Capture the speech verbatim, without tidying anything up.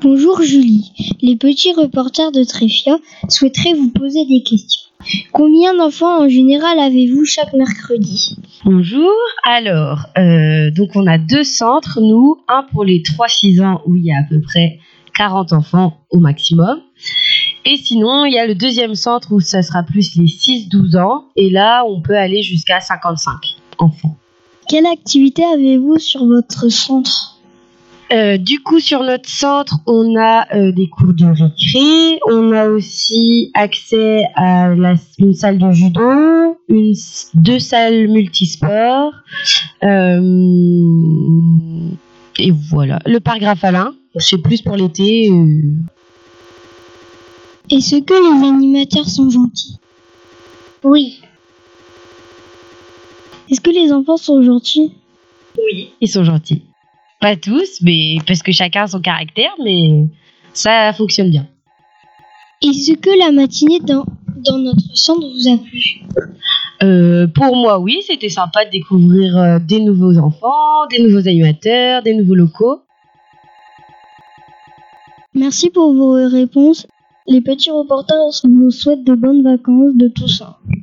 Bonjour Julie, les petits reporters de Treffia souhaiteraient vous poser des questions. Combien d'enfants en général avez-vous chaque mercredi ? Bonjour, alors, euh, donc on a deux centres, nous, un pour les trois six ans où il y a à peu près quarante enfants au maximum. Et sinon, il y a le deuxième centre où ça sera plus les six douze ans, et là, on peut aller jusqu'à cinquante-cinq enfants. Quelle activité avez-vous sur votre centre ? Euh, du coup, sur notre centre, on a euh, des cours de récré, on a aussi accès à la, une salle de judo, une, deux salles multisports, euh, et voilà. Le parc Grafalin, c'est plus pour l'été. Euh... Est-ce que les animateurs sont gentils ? Oui. Est-ce que les enfants sont gentils ? Oui, ils sont gentils. Pas tous, mais parce que chacun a son caractère, mais ça fonctionne bien. Est-ce que la matinée dans, dans notre centre vous a plu ? Euh, pour moi, oui, c'était sympa de découvrir euh, des nouveaux enfants, des nouveaux animateurs, des nouveaux locaux. Merci pour vos réponses. Les petits reporters vous souhaitent de bonnes vacances de Toussaint.